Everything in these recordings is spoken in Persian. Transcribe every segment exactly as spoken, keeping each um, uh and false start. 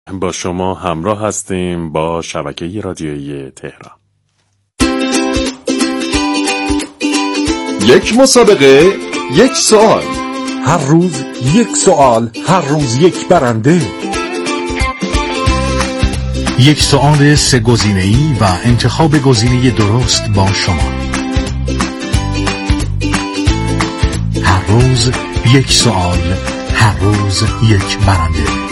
با شما همراه هستیم با شبکه رادیویی تهران. یک مسابقه، یک سوال. هر روز یک سوال، هر روز یک برنده. یک سوال سه گزینه‌ای و انتخاب گزینه درست با شما. هر روز یک سوال، هر روز یک برنده.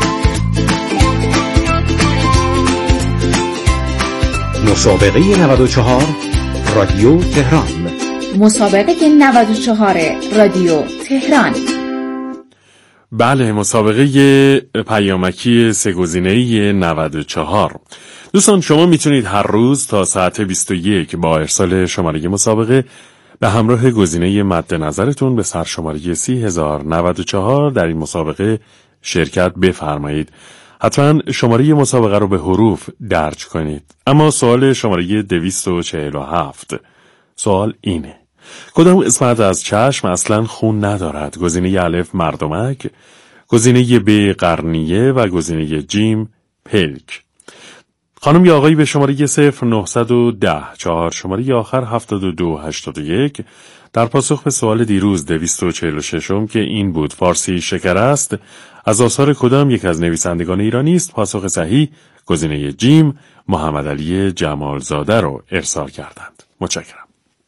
مسابقه نود و چهار رادیو تهران. مسابقه نود و چهار رادیو تهران. بله، مسابقه پیامکی سه گزینه‌ای نود و چهار. دوستان، شما میتونید هر روز تا ساعت بیست و یک با ارسال شماره مسابقه به همراه گزینه مد نظرتون به سرشماره سی هزار و نود و چهار در این مسابقه شرکت بفرمایید. حتما شماره مسابقه رو به حروف درج کنید. اما سوال شماره دویست و چهل و هفت، سوال اینه: کدام قسمت از چشم اصلا خون ندارد؟ گزینه الف مردمک، گزینه ب قرنیه و گزینه جیم پلک. خانم یا آقایی به شماره صفر نهصد و ده چهار شماره آخر هفتاد و دو هشتاد و یک در پاسخ به سوال دیروز دویست و چهل و ششم که این بود فارسی شکر است از آثار کدام یک از نویسندگان ایرانی است، پاسخ صحیح گزینه جیم محمد علی جمالزاده رو ارسال کردند. متشکرم.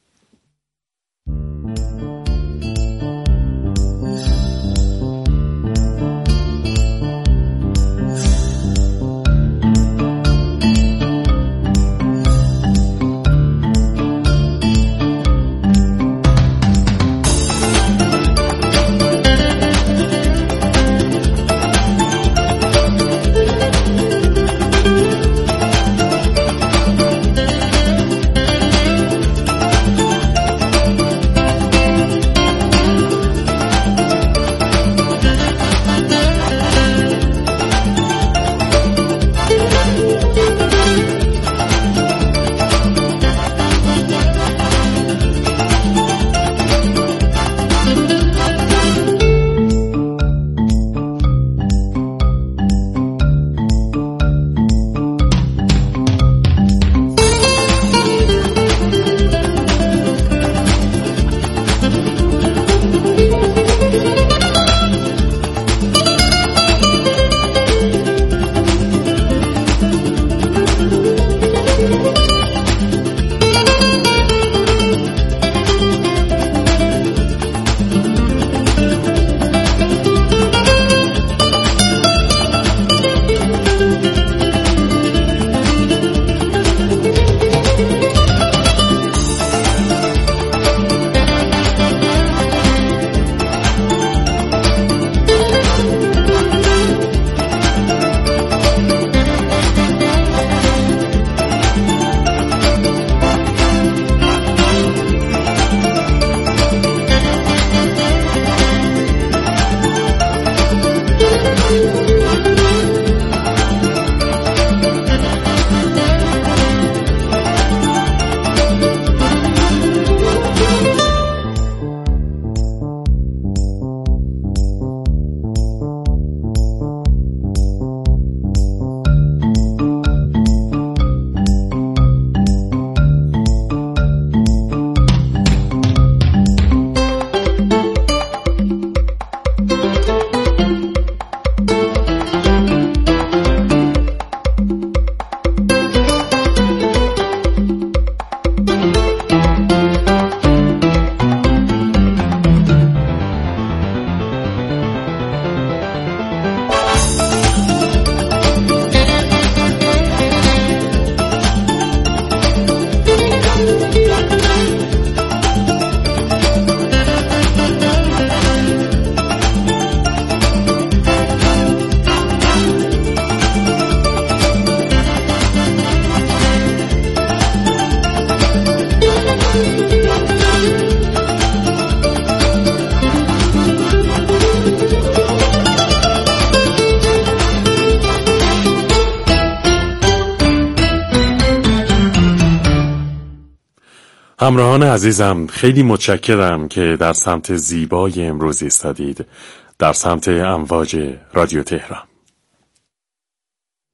همراهان عزیزم، خیلی متشکرم که در سمت زیبای امروز ایستادید، در سمت امواج رادیو تهران.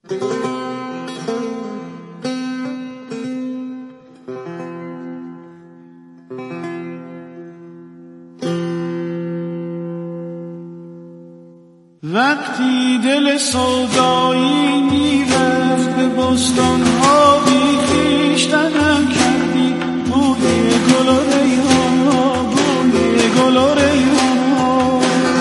وقتی دل سودایی میرفت به بستان ها بی خویشتنم کردی، بوی گل و ریحان ها، بوی گل و ریحان ها.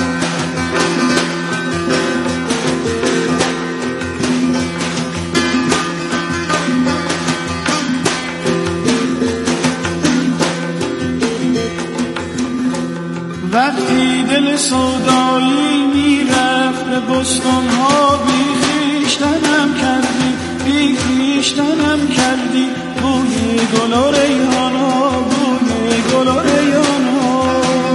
وقتی دل سودایی میرفت به بستان ها بی خویشتنم کردی، بی خویشتنم کردی، بوی گل و ریحان ها، بوی گل و ریحان ها.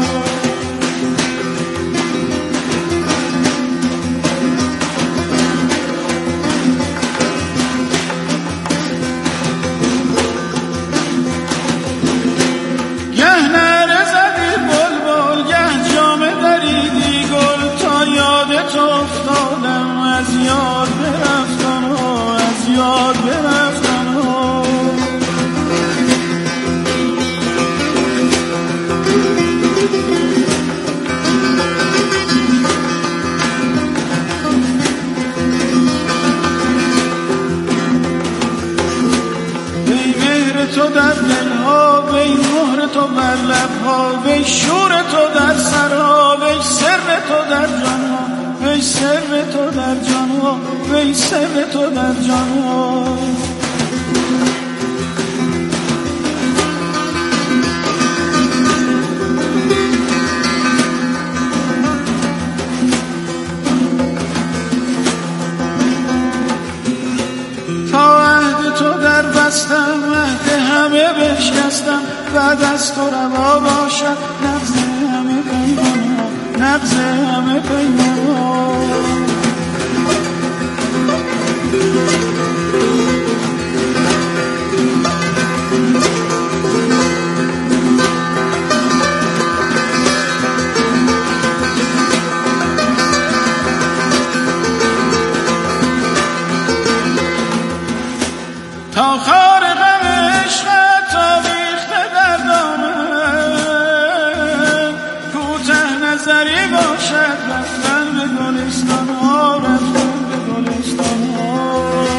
گه نره زدی بلبل، گه جامه دریدی گل، تا یادت افتادم از یاد برفتن ها، از یاد برفتن ها. وی مهر تو در دلها، وی مهر تو بر لبها، وی شور تو در سرها، وی سر تو در جانها، وی سر تو در جانها، وی سر تو در جانها. تا عهد تو در بستم، عهد همه بشکستم، بعد از تو روا باشد نبض همه پیمان ها، نبض همه پیمان ها. تا خار غم عشقت آویخته در دامن، کوته نظری باشد رفتن به گلستان ها، رفتن به گلستان ها.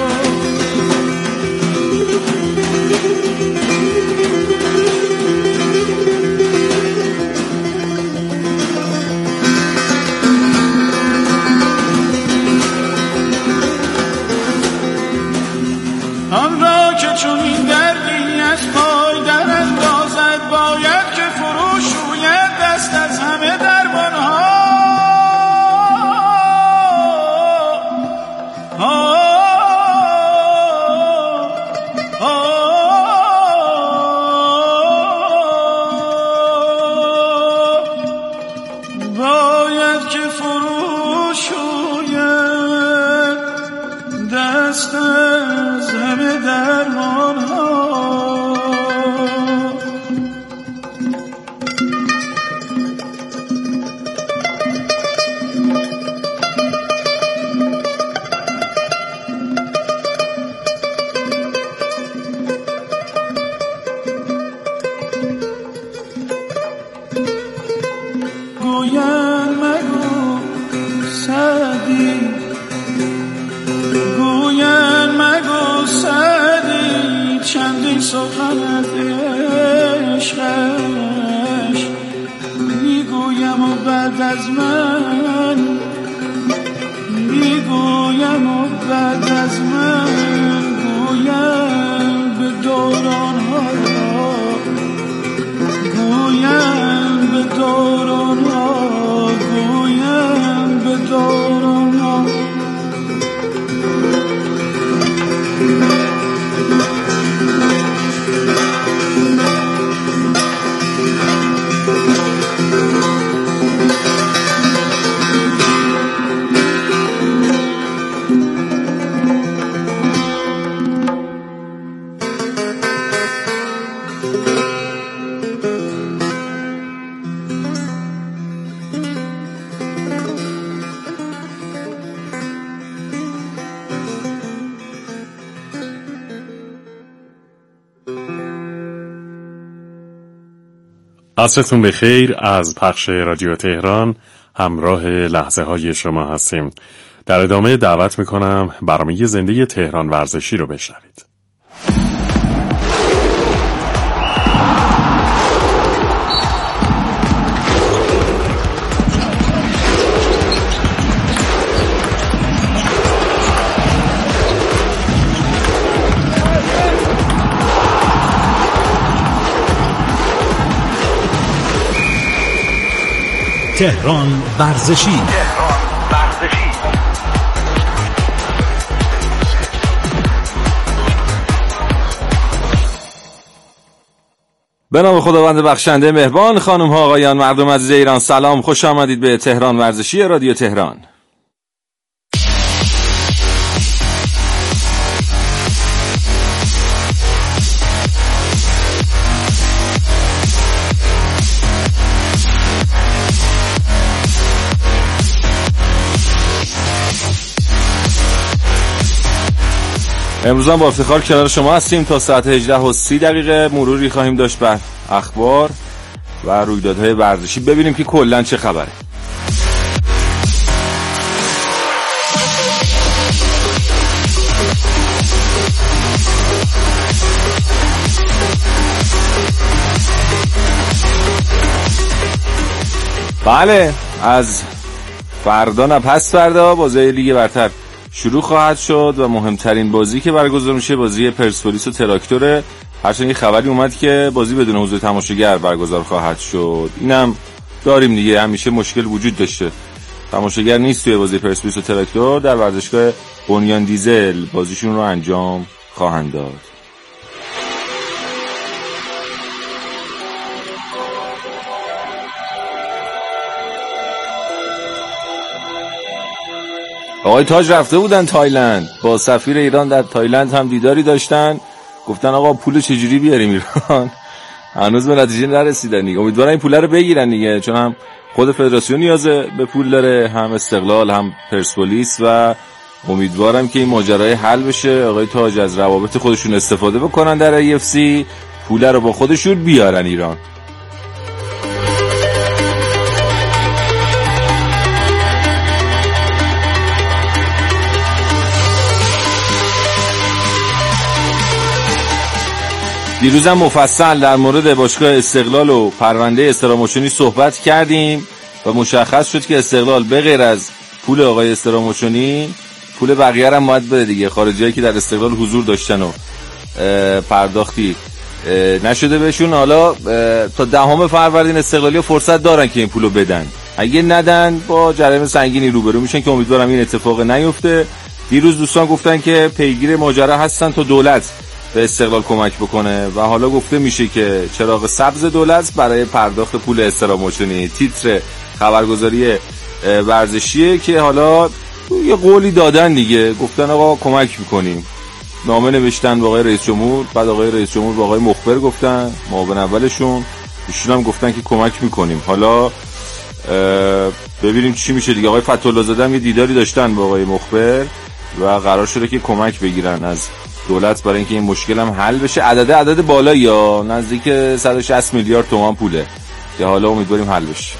آن را که چون این دردی از پای در اندازد، باید که فرو شوید دست از همه درمان ها. باید که فرو شوید دست از همه درمان ها. گویان مگو سعدی، گویان مگو سعدی، چندین سخن عشقش میگویم و بعد از من، میگویم و بعد از من گویم به دوران ها، گویم به دوران ها، گویم به دوران ها. عصرتون بخیر. از پخش رادیو تهران همراه لحظه های شما هستیم. در ادامه دعوت میکنم برنامه زنده تهران ورزشی رو بشنوید. تهران ورزشی. به نام خداوند بخشنده مهربان. خانم ها آقایان، مردم عزیز ایران، سلام، خوش آمدید به تهران ورزشی رادیو تهران. امروز هم با افتخار کنار شما هستیم تا ساعت هجده و سی دقیقه. مروری خواهیم داشت بر اخبار و رویدادهای ورزشی، ببینیم که کلاً چه خبره. بله، از فردا نه پس فردا بازی لیگ برتر شروع خواهد شد و مهمترین بازی که برگزار میشه بازی پرسپولیس و تراکتوره. هرچند یه خبری اومد که بازی بدون حضور تماشاگر برگزار خواهد شد. اینم داریم دیگه، همیشه مشکل وجود داشته، تماشاگر نیست توی بازی پرسپولیس و تراکتور. در ورزشگاه بنیان دیزل بازیشون رو انجام خواهند داد. آقای تاج رفته بودن تایلند، با سفیر ایران در تایلند هم دیداری داشتن. گفتن آقا پول چجوری بیاریم ایران؟ هنوز به نتیجه نرسیدن دیگه. امیدوارم این پول رو بگیرن دیگه، چون هم خود فدراسیون نیاز به پول داره، هم استقلال، هم پرسپولیس، و امیدوارم که این ماجرای حل بشه. آقای تاج از روابط خودشون استفاده بکنن در ای اف سی، پول رو با خودشون بیارن ایران. دیروزم مفصل در مورد باشگاه استقلال و پرونده استراموچنی صحبت کردیم و مشخص شد که استقلال به غیر از پول آقای استراموچنی پول بقیه هم باید بده دیگه. خارجیایی که در استقلال حضور داشتن و پرداختی نشده بهشون، حالا تا دهم فروردین استقلالی‌ها فرصت دارن که این پولو بدن. اگه ندن با جریمه سنگینی روبرو میشن که امیدوارم این اتفاق نیفته. دیروز دوستان گفتن که پیگیر ماجرا هستن تا دولت به استقلال کمک بکنه و حالا گفته میشه که چراغ سبز دولت برای پرداخت پول استراموچنی. تیتر خبرگزاری ورزشیه که حالا یه قولی دادن دیگه، گفتن آقا کمک میکنیم. نامه نوشتن به آقای رئیس جمهور، بعد آقای رئیس جمهور به آقای مخبر گفتن، معاون اولشون، ایشون هم گفتن که کمک میکنیم. حالا ببینیم چی میشه دیگه. آقای فتح‌الله زاده هم یه دیداری داشتن با آقای مخبر و قرار شده که کمک بگیرن از دولت برای اینکه این مشکل هم حل بشه. عدد عدد بالایی، یا نزدیک صد و شصت میلیارد تومان پوله که حالا امیدواریم حل بشه.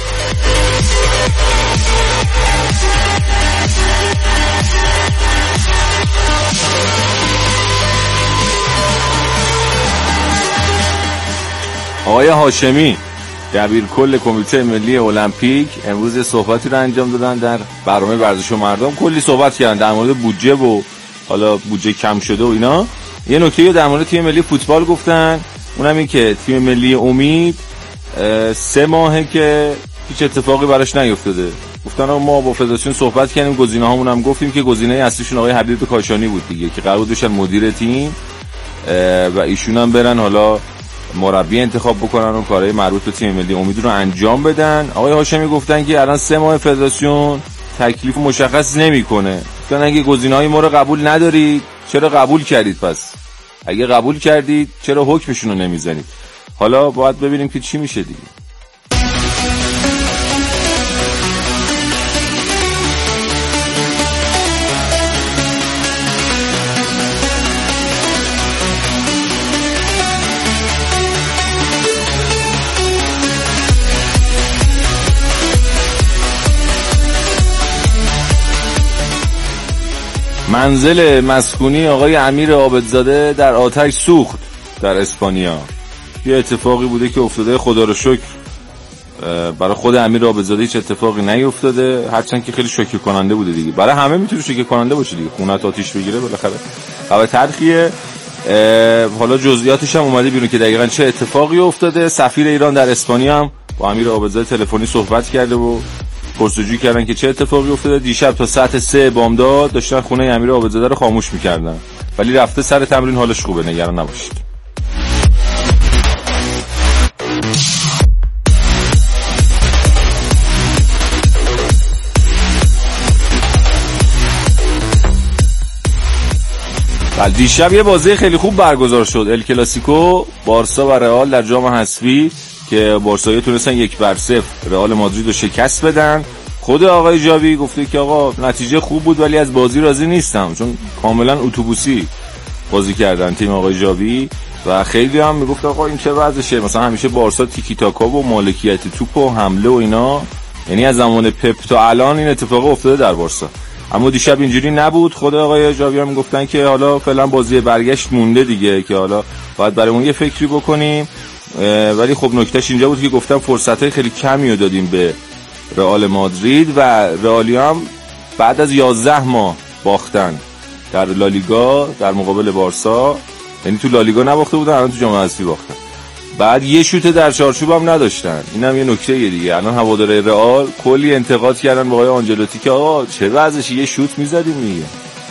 آقای هاشمی دبیر کل کمیته ملی المپیک امروز صحبتی رو انجام دادن در برنامه ورزش و مردم. کلی صحبت کردن در مورد بودجه و حالا بودجه کم شده و اینا. یه نکته در مورد تیم ملی فوتبال گفتن، اونم این که تیم ملی امید سه ماهه که هیچ اتفاقی براش نیفتاده. گفتن ما با فدراسیون صحبت کردیم، گزینه‌هامون هم گفتیم که گزینه اصلیشون آقای حبیب کاشانی بود دیگه، که قرار داشتن مدیر تیم و ایشون هم برن حالا مربی انتخاب بکنن و کارهای مربوط به تیم ملی امید رو انجام بدن. آقای هاشمی گفتن که الان سه ماه فدراسیون تکلیف مشخص نمیکنه. گفتن اگه گزینه‌های ما رو قبول ندارید چرا قبول کردید؟ پس اگه قبول کردید چرا حکمشون رو نمیزنید؟ حالا باید ببینیم که چی میشه دیگه. منزل مسکونی آقای امیر عابدزاده در آتش سوخت در اسپانیا. یه اتفاقی بوده که افتاده، خدا رو شکر برای خود امیر عابدزاده هیچ اتفاقی نیفتاده، هرچند که خیلی شوکه کننده بوده دیگه. برای همه میتونه شوکه کننده باشه دیگه، خونت آتیش بگیره بالاخره خبر تلخیه. حالا جزئیاتش هم اومده بیرون که دقیقاً چه اتفاقی افتاده. سفیر ایران در اسپانیا هم با امیر عابدزاده تلفنی صحبت کرده و پرسجویی کردن که چه اتفاقی افتاده. دیشب تا ساعت سه بامداد داشتن خونه امیر عابدزاده رو خاموش می‌کردن، ولی رفته سر تمرین، حالش خوبه، نگران نباشید. بله، دیشب یه بازی خیلی خوب برگزار شد، ال کلاسیکو، بارسا و رئال در جام حذفی که بارسایی تونستن یک بر صفر رئال مادرید رو شکست بدن. خود آقای جاوی گفته که آقا نتیجه خوب بود ولی از بازی راضی نیستم، چون کاملا اتوبوسی بازی کردن تیم آقای جاوی و خیلی هم میگفت آقا این چه وضعشه، مثلا همیشه بارسا تیکی تاکا و مالکیت توپ و حمله و اینا، یعنی از زمان پپ تا الان این اتفاق افتاده در بارسا. اما دیشب اینجوری نبود. خود آقای جاوی هم میگفتن که حالا فعلا بازی برگشت مونده دیگه، که حالا باید برای اون یه فکری بکنیم. ولی خب نکتهش اینجا بود که گفتم فرصتای خیلی کمی رو دادیم به رئال مادرید و رئالی هم بعد از یازده ماه باختن در لالیگا در مقابل بارسا، یعنی تو لالیگا نباخته بودن، الان تو جام حذفی باختن. بعد یه شوت در چارچوب هم نداشتن، اینم یه نکته دیگه. الان هواداره رئال کلی انتقاد کردن با آقای آنجلوتی که آقا چه وضعشه، یه شوت میزدیم میگه.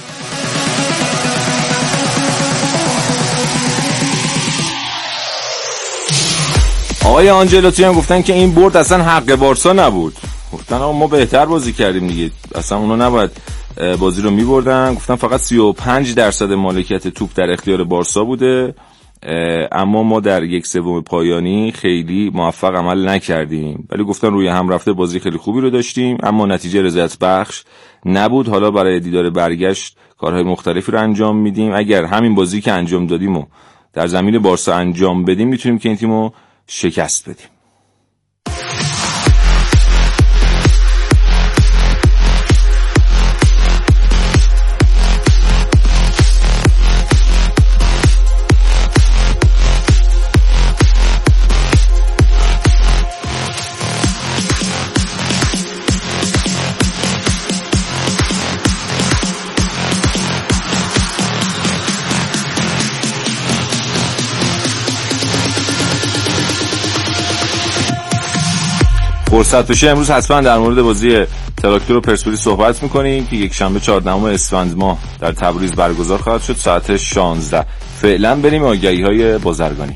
آقای آنجلوتی هم گفتن که این برد اصلا حق بارسا نبود. گفتن آقا ما بهتر بازی کردیم دیگه، اصلا اونا نباید بازی رو میبردن. گفتن فقط سی و پنج درصد مالکیت توپ در اختیار بارسا بوده، اما ما در یک سوم پایانی خیلی موفق عمل نکردیم. ولی گفتن روی هم رفته بازی خیلی خوبی رو داشتیم، اما نتیجه رضایت بخش نبود. حالا برای دیدار برگشت کارهای مختلفی رو انجام میدیم. اگر همین بازی که انجام دادیم و در زمین بارسا انجام بدیم، میتونیم که این تیمو شکست بدیم. فرصت بشه امروز حتما در مورد بازی تراکتور و پرسپولیس صحبت میکنیم که یک شنبه چهاردهم اسفند ماه در تبریز برگزار خواهد شد ساعت شانزده. فعلا بریم آگهی های بازرگانی.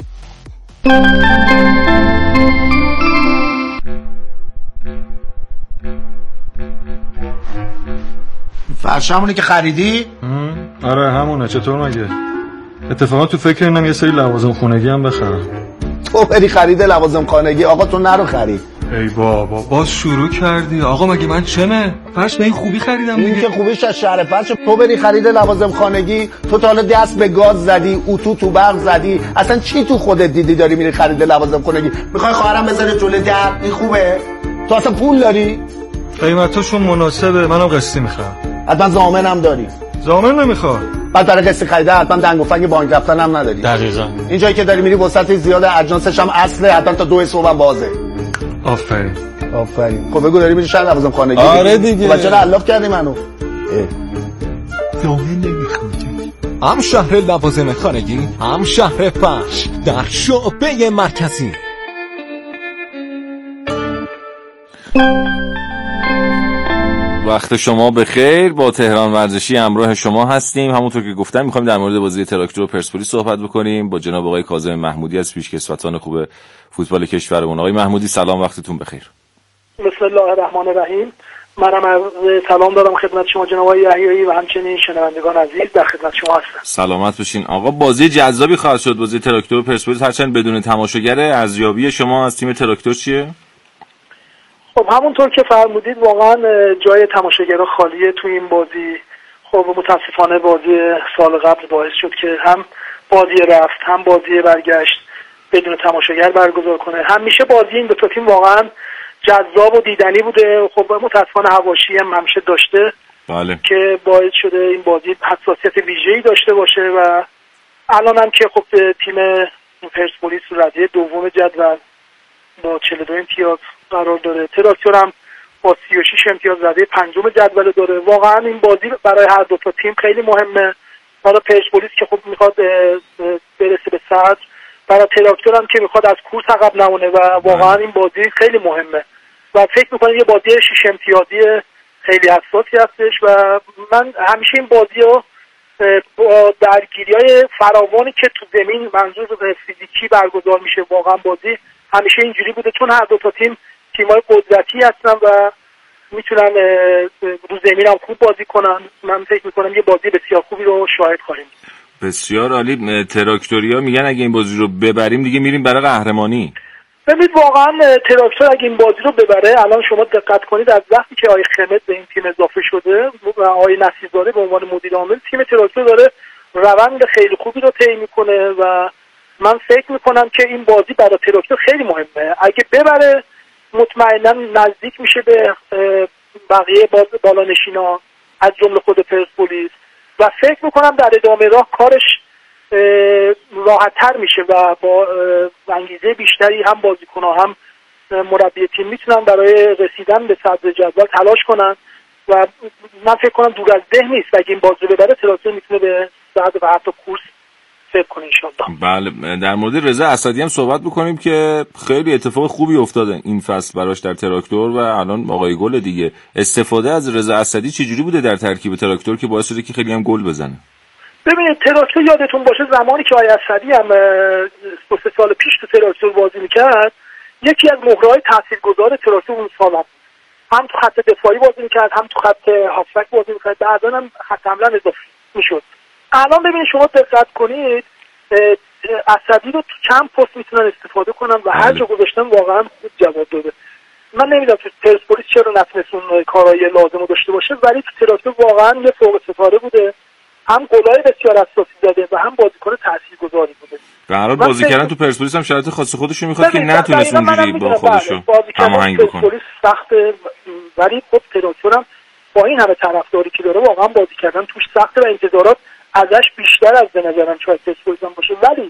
فرشمونی که خریدی؟ آره همونه. چطور مگه؟ اتفاقا تو فکر اینم یه سری لوازم خونگی هم بخرم. تو بری خرید لوازم خانگی، آقا تو نرو خرید. ای بابا باز شروع کردی آقا، مگه من چمه؟ فرش به این خوبی خریدم دیگه. این که خوبیش از شهر فرش. تو بری خرید لوازم خانگی، تو تا حالا دست به گاز زدی، اتو تو برق زدی، اصلا چی تو خودت دیدی داری میری خرید لوازم خانگی؟ میخوای خواهرم بذاره جلوی در؟ این خوبه؟ تو اصلا پول داری؟ قیمتاشون مناسبه، منم قسطی میخوام. حتما ضامنم داری؟ ضامن نمیخواد. بعد برای قسط خریده حتما دنگ و فنگ بانک رفتن هم نداری. دقیقاً. این جایی که داری میری وسط زیاده، اجناسش هم اصله، حتما تا دو صبح هم بازه. آفرین. آفرین. خب بگو داری میری شهر لوازم خانگی؟ آره دیگه. بچه را علاف کردی منو. ضامن نمیخواد. هم شهر لوازم خانگی، هم شهر فرش در شعبه مرکزی. وقت شما بخیر. با تهران ورزشی همراه شما هستیم. همونطور که گفتم میخوایم در مورد بازی تراکتور و پرسپولیس صحبت بکنیم با جناب آقای کاظم محمودی از پیشکسوتان خوب فوتبال کشورمون. آقای محمودی سلام، وقتتون بخیر. بسم الله الرحمن الرحیم. منم از سلام دارم خدمت شما جناب آقای یحیایی و همچنین شنوندگان عزیز، در خدمت شما هستم. سلامت باشین. آقا بازی جذابی خواهد شد بازی تراکتور و پرسپولیس، هرچند بدون تماشاگر. ارزیابی شما از تیم تراکتور چیه؟ خب همونطور که فرمودید واقعا جای تماشاگرها خالیه تو این بازی. خب متاسفانه بازی سال قبل باعث شد که هم بازی رفت هم بازی برگشت بدون تماشاگر برگزار کنه. همیشه بازی این دو تا تیم واقعا جذاب و دیدنی بوده. خب متاسفانه حواشی هم همیشه داشته بله. که باعث شده این بازی حساسیت ویژه‌ای داشته باشه و الان هم که خب تیم پرسپولیس رده دوم جدول با چهل و دو امتیاز قرار داره، تراکتور هم با سی و شش امتیاز رده پنجم جدول داره. واقعا این بازی برای هر دو تا تیم خیلی مهمه. برای پرسپولیس که خب میخواد برسه به صدر، برای تراکتور هم که میخواد از کورس عقب نمونه و واقعا این بازی خیلی مهمه و فکر میکنم یه بازی شش امتیازی خیلی حساسی هستش و من همیشه این بازی رو با درگیری‌های فراوانی که تو زمین منظور فیزیکی برگزار میشه، واقعا بازی همیشه اینجوری بوده چون هر دو تا تیم تیم‌های قدرتی هستن و میتونن رو زمین هم خوب بازی کنن. من فکر میکنم یه بازی بسیار خوبی رو شاهد خواهیم. بسیار عالی. تراکتوریا میگن اگه این بازی رو ببریم دیگه میریم برای قهرمانی. ببینید واقعا تراکتور اگه این بازی رو ببره، الان شما دقت کنید از وقتی که آقای خمد به این تیم اضافه شده و آقای نصیرزاده به عنوان مدیر عامل، تیم تراکتور داره روند خیلی خوبی رو طی میکنه و من فکر میکنم که این بازی برای تراکتور خیلی مهمه. اگه ببره مطمئنا نزدیک میشه به بقیه بالانشینا از جمله خود پرسپولیس و فکر میکنم در ادامه راه کارش راحت‌تر میشه و با انگیزه بیشتری هم بازیکن‌ها هم مربی تیم میتونن برای رسیدن به صدر جدول تلاش کنن و من فکر کنم دور از ذهن نیست اگه این بازی ببره تراکتور میتونه به صدر و حتی کورس فکر کنه انشالله. بله، در مورد رضا اسدی هم صحبت بکنیم که خیلی اتفاق خوبی افتاده این فصل براش در تراکتور و الان آقای گل دیگه. استفاده از رضا اسدی چجوری بوده در ترکیب تراکتور که باعث شده که خیلی هم گل بزنه؟ ببینید تراکتور یادتون باشه زمانی که آقای اسدی هم دو سه سال پیش تو تراکتور بازی میکرد، یکی از مهره‌های تاثیرگذار تراکتور اون سال هم هم تو خط دفاعی بازی میکرد، هم تو خط هافبک بازی میکرد، بعداً هم خط حمله اضافه میشد. الان ببینید شما دقت کنید اسدی رو تو چند پست میتونن استفاده کنن و هر جا گذاشتن واقعا خوب جواب داده. من نمیدونم تو پرسپولیس چرا نتونست اون کارهای لازم رو داشته باشه، ولی تو تراکتور واقعا یه فوق ستاره بوده، هم گلای بسیار اساسی داده و هم بازیکن تاثیرگذاری بوده. به هر حال بازی کردن تو پرسپولیس هم شرایط خاص خودش رو میخواد که نتونست اونجوری با خودش رو هماهنگ بکنه. پرسپولیس سخته ولی خب تراکتور هم با این همه طرفداری که داره واقعا بازی کردن توش سخته و انتظارات ازش بیشتر از به نظرم شاید پرسپولیس هم باشه، ولی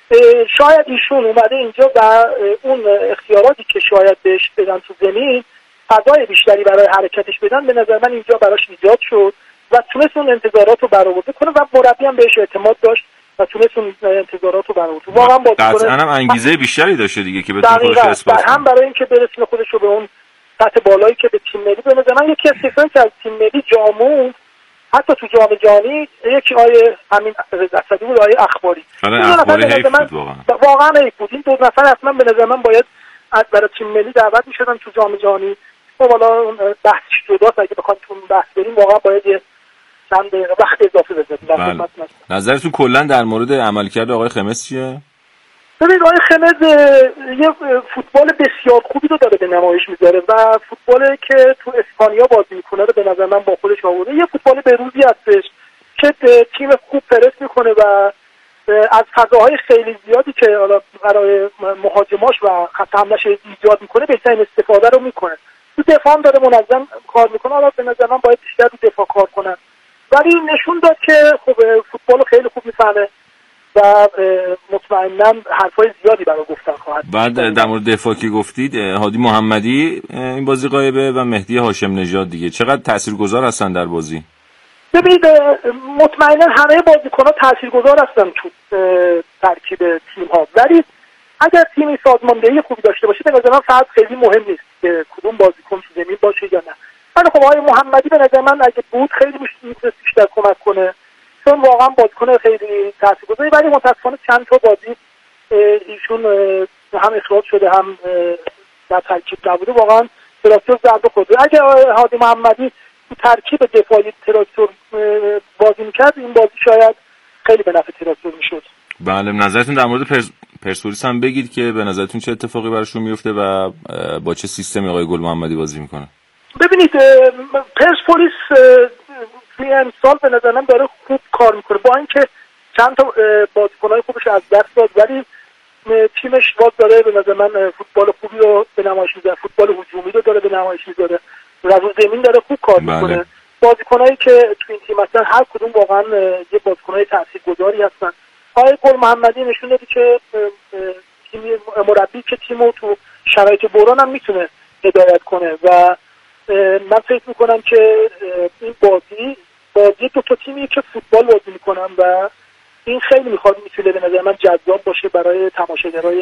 شاید ایشون اومده اینجا و اون اختیاراتی که شاید بهش بدن تو زمین فضای بیشتری برای حرکتش بدن، به نظر من اینجا براش ایجاد شد و تونست اون انتظارات رو برآورده کنه و مربی هم بهش اعتماد داشت و تونست اون انتظارات رو برآورده. واقعا بازیکن قطعاً هم انگیزه بیشتری داشته دیگه که بتونه خودش رو اثبات کنه، هم برای اینکه برسونه خودش رو به اون سطح بالایی که به تیم ملی. به نظر من یکی از چیزایی که از تیم ملی جامون حتی تو جام جهانی یکی آیه همین رضا اسدی بود، آیه اخباری. حالا اخباری حیف بود واقعا. واقعا حیف بود. این دو نفر اصلا به نظر من باید برای تیم ملی دعوت می‌شدن تو جام جهانی. خب حالا بحث جداست، اگه بخوایم تو بحث بریم واقعا باید یه چند دقیقه وقت اضافه بذاریم. نظرتون کلا در مورد عملکرد آقای خمس چیه؟ ببینید آقای خمز یه فوتبال بسیار خوبی رو داره به نمایش میذاره و فوتبالی که تو اسپانیا بازی میکنه رو به نظر من با خودش آورده. یه فوتبال بروزی هستش که تیم خوب پرس میکنه و از فضاهای خیلی زیادی که حالا برای مهاجماش و خط حمله‌اش ایجاد میکنه بهترین استفاده رو میکنه. تو دفاع هم داره منظم کار میکنه. حالا به نظر من باید بیشتر تو دفاع کار کنه، ولی نشون داد که خب فوتبال خیلی خوب میفهمه و مطمئناً حرفای زیادی برای گفتن خواهد. بعد در مورد دفاع که گفتید، هادی محمدی این بازی غایبه و مهدی هاشم نژاد دیگه چقدر تاثیرگذار هستن در بازی؟ ببینید مطمئناً همه بازیکن‌ها تاثیرگذار هستن تو ترکیب تیم‌ها، ولی اگر تیمی سازماندهی خوبی داشته باشه به نظر من فقط خیلی مهم نیست که کدوم بازیکن تو زمین باشه یا نه. ولی خب آقای محمدی به نظر من اگه بود خیلی می‌تونست بیشتر کمک کنه، چون واقعا بازیکن خیلی تاثیرگذاری، ولی متأسفانه چند تا بازی ایشون هم اخراج شده هم در ترکیب نبوده. واقعا تراکتور ضربه خورده. اگه هادی محمدی تو ترکیب دفاعی تراکتور بازی میکرد این بازی شاید خیلی به نفع تراکتور میشد. بله، نظرتون در مورد پرس... پرسپولیس هم بگید که به نظرتون چه اتفاقی براشون میفته و با چه سیستمی آقای گل محمدی بازی میکنه؟ ببینید پرسپولیس توی امسال به نظرم داره خوب کار میکنه، با اینکه چند تا بازیکن‌های خوبش از دست داد، ولی تیمش باز داره به نظر من فوتبال خوبی رو به نمایش میذاره، فوتبال هجومی رو داره به نمایش میذاره، رو زمین داره خوب کار میکنه. بله. بازیکنایی که تو این تیم هستن هر کدوم واقعا یه بازیکنای تاثیرگذاری هستن. آقای گل محمدی نشون داده که تیم مربی که تیمو تو شرایط بحران هم میتونه هدایت کنه و من فکر میکنم که این بازی بازی دو تا تیمی که فوتبال بازی میکنن و این خیلی میخواد میتونه به نظر من جذاب باشه برای تماشاگرای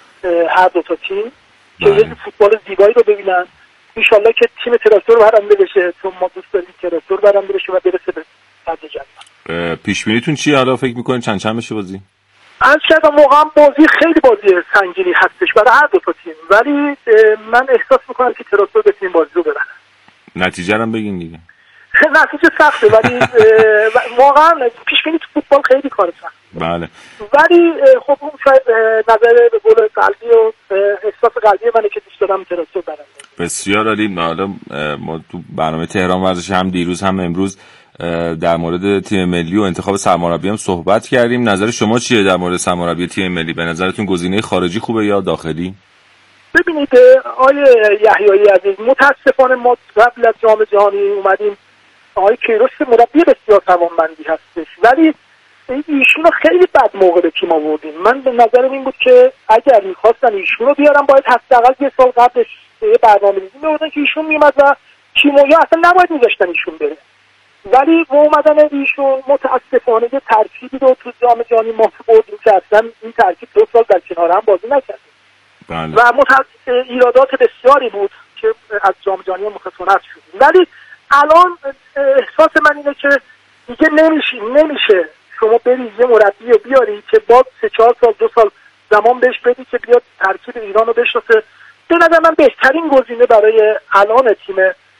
هر دو تا تیم که یه فوتبال زیبایی رو ببینن. انشالله که تیم تراکتور برنده بشه، چون ما دوست داریم تراکتور برنده بشه و برسه به صدر جدول. پیش بینیتون چیه حالا فکر میکنین چند چند بشه بازی؟ از شاید موقعا بازی خیلی بازی سنگینی هستش برای هر دو تا تیم، ولی من احساس میکنم که تراکتور به تیم بازی رو ببره. نتیجه رو بگین دیگه. نتیجه سخته ولی واقعا پیش بینی تو فوتبال خیلی کار سخته. بله. ولی خب اون شاید نظر به قول قلبی و احساس قلبی منه که دوست دارم تراکتور برنده. بسیار عالی. حالا ما تو برنامه تهران ورزش هم دیروز هم امروز در مورد تیم ملی و انتخاب سرمربی هم صحبت کردیم. نظر شما چیه در مورد سرمربی تیم ملی؟ به نظرتون گزینه خارجی خوبه یا داخلی؟ ببینید آقای یحیایی عزیز، متاسفانه ما قبل از جام جهانی اومدیم آقای کیروش مربی بسیار توانمندی هستش، ولی ایشونو خیلی بد موقع به تیم آوردیم. من به نظرم این بود که اگر می‌خواستن ایشونو بیارن باید حداقل یه سال قبلش یه برنامه‌ریزی می‌آوردن که ایشون میومد و تیمو یا اصلا نباید می‌ذاشتن ایشون بره. ولی با اومدن ایشون متاسفانه یه ترکیبی رو تو جام جهانی ما بردیم که اصلا این ترکیب دو سال در کنار هم بازی نکرد. بله. و متاسفانه ایرادات بسیاری بود که از جام جهانی متأسف شدیم. ولی الان احساس من اینه که دیگه نمیشه نمیشه شما بری یه مربی رو بیاری که با سه چهار سال دو سال زمان بهش بدی که بیاد ترکیب ایران رو بشناسه. به نظر من بهترین گزینه برای الان تیم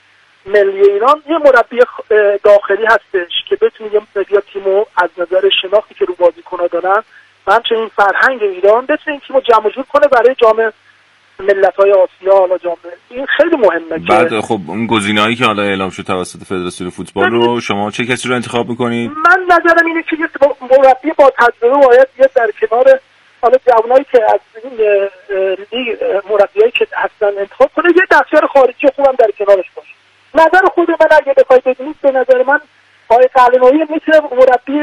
ملی ایران یه مربی داخلی هستش که بتونه یه بیاد تیمو از نظر شناختی که رو بازیکن‌ها دارن و همچنین فرهنگ ایران بتونه این تیمو جمع جور کنه برای جام ملت‌های آسیا. حالا جام این خیلی مهمه. بعد خب اون گزینه‌هایی که حالا اعلام شد توسط فدراسیون فوتبال رو شما چه کسی رو انتخاب می‌کنید؟ من نظرم اینه که یه مربی با تجربه باید یه در کنار حالا جوانایی که از این لیگ مربیایی که هستن انتخاب کنه، یه دستیار خارجی خوبم در کنارش باشه. نظر خود من اگه بخواید بدونید به نظر من آقای قلعه‌نویی میتونه مربی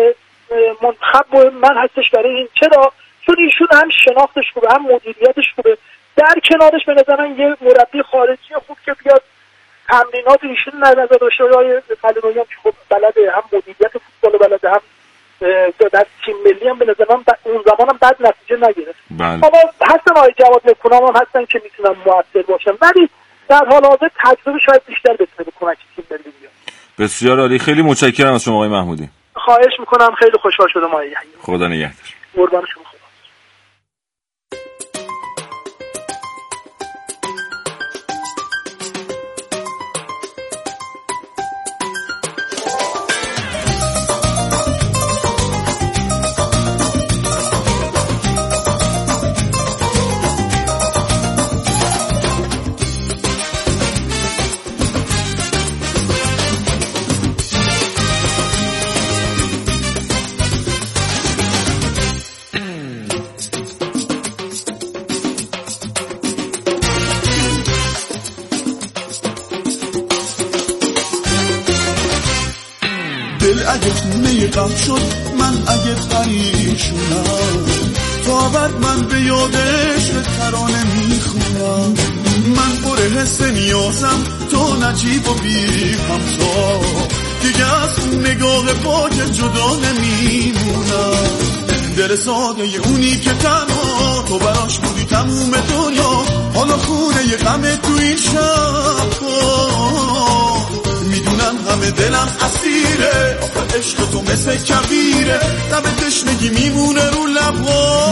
منتخب من هستش برای این. چرا؟ چون ایشون هم شناختش خوبه هم مدیریتش خوبه. در کنارش به نظر من یه مربی خارجی خوب که بیاد تمرینات ایشون نظر داشته آقای قلعه‌نویی هم خب بلده، هم مدیریت فوتبال بلده، هم در تیم ملی هم به نظر من اون زمان هم بد نتیجه نگرفت. اما هستن آقای جواد نکونام هم هستن که میتونن موثر باشن، ولی در حال حاضر تجربه شاید بیشتر بتونه به کمک تیم ملی بیاد. بسیار عالی. خیلی متشکرم از شما آقای محمودی. خواهش میکنم. خیلی خوشحال شدم آقای یحیی. خدا نگهدار. قربان شما. شد من اگه پریشونم تا بعد من به یادش به ترانه میخونم. من پر حس نیازم تو نجیب و بی همتا دیگه از نگاه پاک جدا نمیمونم. دل ساده اونی که تنها تو براش بودی تموم دنیا، حالا خونه ی غم تو این شب میدونم همه دلم اسیره، آخه عشق تو مثل کبیره، لب تشنگی میمونه رو لبا.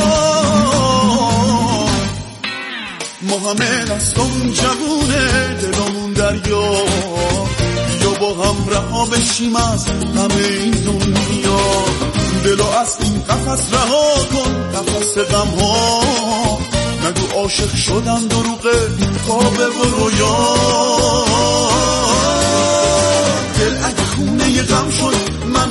ما همه دستمون جوونه دلمون دریا، بیا با هم رها بشیم از همه این دنیا. دلو از این قفس رها کن، قفس غم ها، نگو عاشق شدن دروغه خوابه و رویا.